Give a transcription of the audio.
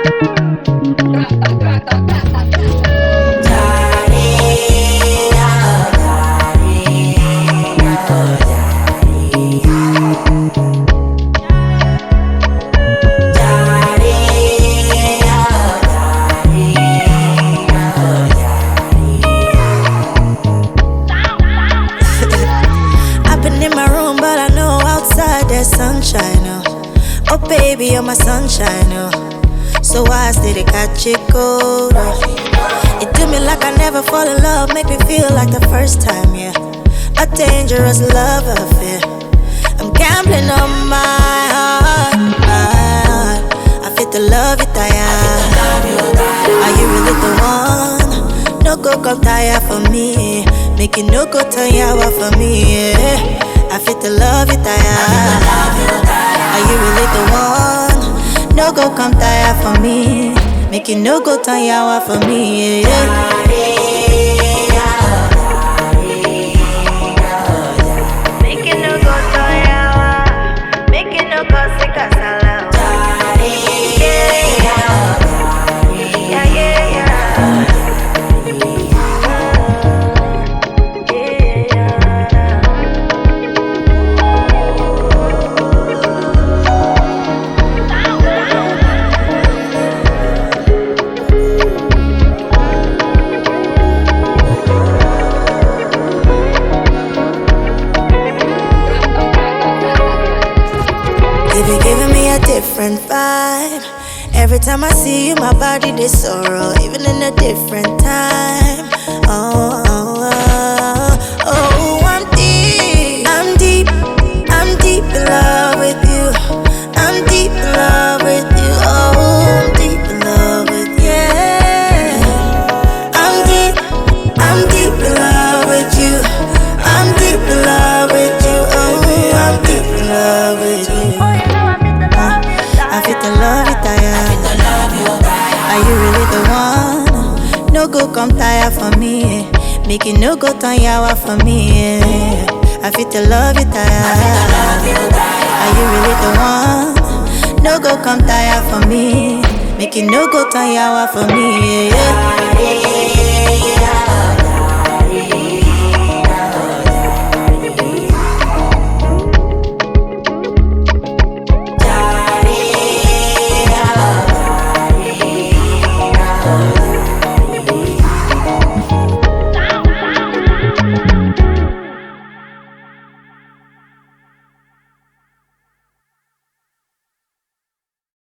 Sunshine, oh baby, you're my sunshine, oh. So why I stay to catch it cold, oh. You do me like I never fall in love, make me feel like the first time, yeah. A dangerous love affair. I'm gambling on my heart. I fit the love it I am. Are you really the one? No go come tire for me. Make it no go turn yawa for me, yeah. I fit the love it I am. Are you really the one? No go come tire for me. Make it no go turn yawa for me, yeah. Make it no go turn yawa. Make it no go sick as a love. You're giving me a different vibe. Every time I see you, my body they sorrow, even in a different time. Oh, oh, oh, oh, I'm deep in love with you. I'm deep in love with you. Oh, I'm deep in love with you. Yeah. I'm deep in love with you. I'm deep in love with you. Oh, I'm deep in love with you. I fit the love it I am. Are you really the one? No go come tire for me. Make it no go turn yawa for me, yeah. I fit the love it I am. Are you really the one? No go come tire for me. Make it no go turn yawa for me, yeah.